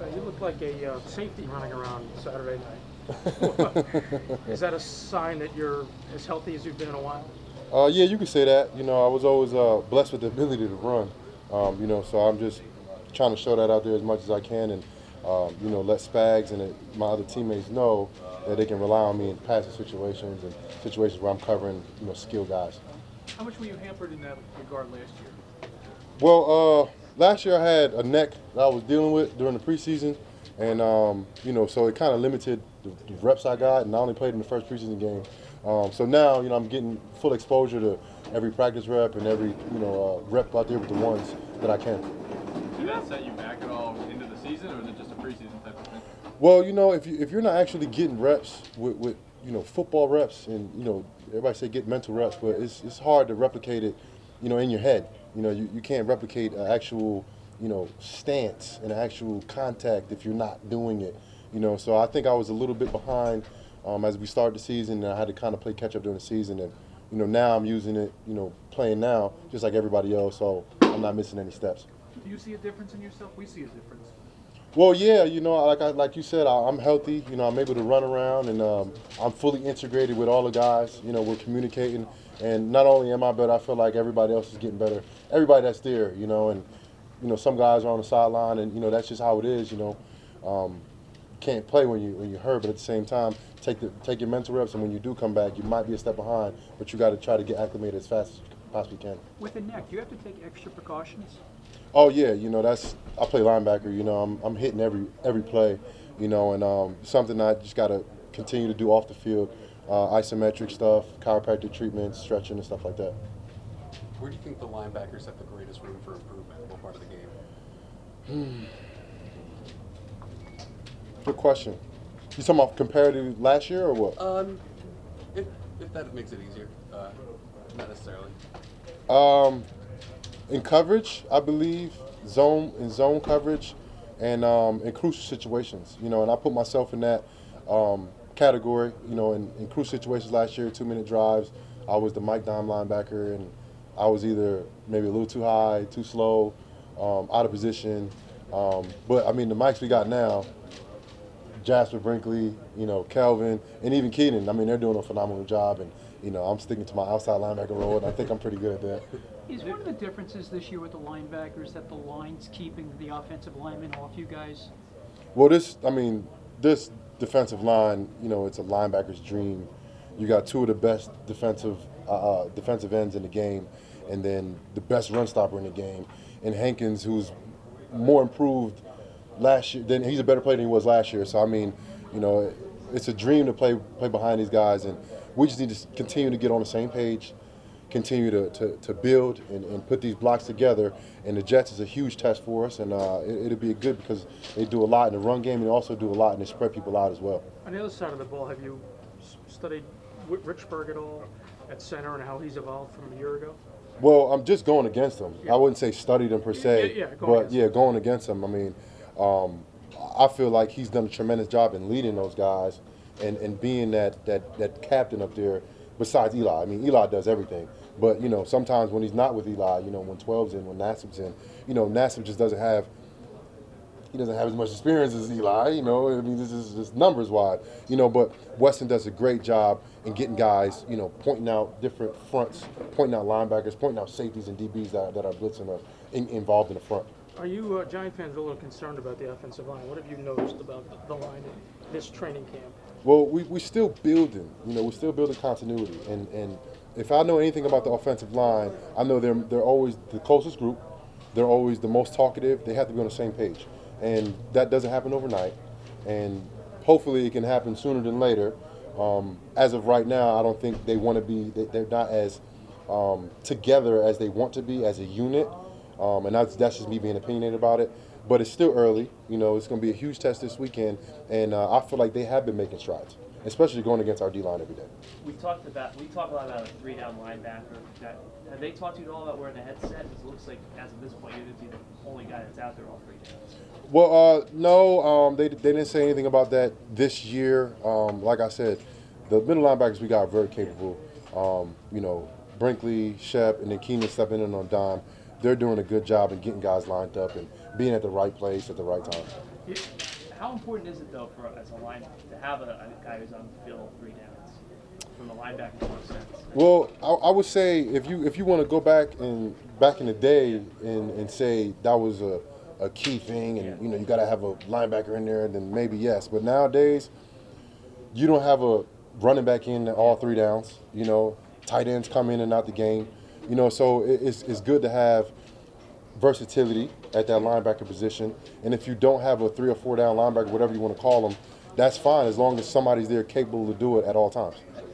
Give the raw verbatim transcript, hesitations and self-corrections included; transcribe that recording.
you look like a uh, safety running around Saturday night. Is that a sign that you're as healthy as you've been in a while? Uh, yeah, you could say that. You know, I was always uh, blessed with the ability to run. Um, you know, so I'm just trying to show that out there as much as I can, and um, you know, let Spags and it, my other teammates know that they can rely on me in passing situations and situations where I'm covering, you know, skilled guys. How much were you hampered in that regard last year? Well, uh, last year I had a neck that I was dealing with during the preseason, and um, you know, so it kind of limited the, the reps I got, and I only played in the first preseason game. Um, so now, you know, I'm getting full exposure to every practice rep and every, you know, uh, rep out there with the ones that I can. Did that set you back at all into the season, or is it just a preseason type of thing? Well, you know, if you if you're not actually getting reps with, with you know football reps, and you know everybody say get mental reps, but it's it's hard to replicate it, you know, in your head. You know, you, you can't replicate an actual you know stance and actual contact if you're not doing it. You know, so I think I was a little bit behind um, as we started the season, and I had to kind of play catch up during the season, and you know now I'm using it, you know, playing now just like everybody else, so I'm not missing any steps. Do you see a difference in yourself? We see a difference. Well, yeah, you know, like I, like you said, I, I'm healthy. You know, I'm able to run around, and um, I'm fully integrated with all the guys. You know, we're communicating, and not only am I better, I feel like everybody else is getting better. Everybody that's there, you know, and you know, some guys are on the sideline, and you know, that's just how it is. You know, um, can't play when you when you're hurt, but at the same time, take the take your mental reps, and when you do come back, you might be a step behind, but you got to try to get acclimated as fast as you possibly can. With the neck, do you have to take extra precautions? Oh yeah, you know that's I play linebacker. You know I'm I'm hitting every every play, you know, and um, something I just got to continue to do off the field, uh, isometric stuff, chiropractic treatments, stretching and stuff like that. Where do you think the linebackers have the greatest room for improvement? What part of the game? Hmm. Good question. You talking about comparative to last year or what? Um, if if that makes it easier, uh, not necessarily. Um, in coverage, I believe zone in zone coverage, and um, in crucial situations. You know, and I put myself in that um, category. You know, in, in crucial situations last year, two minute drives, I was the Mike Dime linebacker, and I was either maybe a little too high, too slow, um, out of position. Um, but I mean, the mics we got now, Jasper Brinkley, you know, Kelvin, and even Keenan. I mean, they're doing a phenomenal job, and you know, I'm sticking to my outside linebacker role, and I think I'm pretty good at that. Is one of the differences this year with the linebackers that the line's keeping the offensive linemen off you guys? Well, this, I mean, this defensive line, you know, it's a linebacker's dream. You got two of the best defensive uh, uh, defensive ends in the game, and then the best run stopper in the game, and Hankins, who's more improved last year. Then he's a better player than he was last year. So I mean, you know, it's a dream to play play behind these guys, and we just need to continue to get on the same page, continue to, to, to build and, and put these blocks together. And the Jets is a huge test for us, and uh, it, it'll be good because they do a lot in the run game, and they also do a lot and they spread people out as well. On the other side of the ball, have you s- studied Whit- Richburg at all at center and how he's evolved from a year ago? Well, I'm just going against them. Yeah. I wouldn't say studied them per se, Yeah, yeah, going but against yeah, them. going against them. I mean, um, I feel like he's done a tremendous job in leading those guys and, and being that, that, that captain up there besides Eli. I mean, Eli does everything. But, you know, sometimes when he's not with Eli, you know, when twelve's in, when Nassib's in, you know, Nassib just doesn't have he doesn't have as much experience as Eli, you know. I mean, this is just numbers wise, you know. But Weston does a great job in getting guys, you know, pointing out different fronts, pointing out linebackers, pointing out safeties and D Bs that, that are blitzing or in, involved in the front. Are you uh, Giant fans a little concerned about the offensive line? What have you noticed about the, the line in this training camp? Well, we we still building, you know, we're still building continuity, and and if I know anything about the offensive line, I know they're they're always the closest group, they're always the most talkative. They have to be on the same page. And that doesn't happen overnight, and hopefully it can happen sooner than later. Um, as of right now, I don't think they want to be, they, they're not as um, together as they want to be as a unit, um, and that's, that's just me being opinionated about it. But it's still early, you know, it's going to be a huge test this weekend, and uh, I feel like they have been making strides, especially going against our D-line every day. We talked about we talk a lot about a three-down linebacker. That, have they talked to you at all about wearing a headset? Because it looks like as of this point, you're going to be the only guy that's out there all three downs. Well, uh, no, um, they, they didn't say anything about that this year. Um, like I said, the middle linebackers we got are very capable. Um, you know, Brinkley, Shep, and then Keenan stepping in on dime. They're doing a good job in getting guys lined up and being at the right place at the right time. It- How important is it though for as a line to have a, a guy who's on the field three downs from the linebacker sense? Well, I, I would say if you if you want to go back and back in the day and, and say that was a, a key thing, and Yeah. you know you got to have a linebacker in there, then maybe yes. But nowadays, you don't have a running back in all three downs. You know, tight ends come in and out the game. You know, so it, it's it's good to have versatility at that linebacker position. And if you don't have a three or four down linebacker, whatever you want to call them, that's fine as long as somebody's there capable to do it at all times.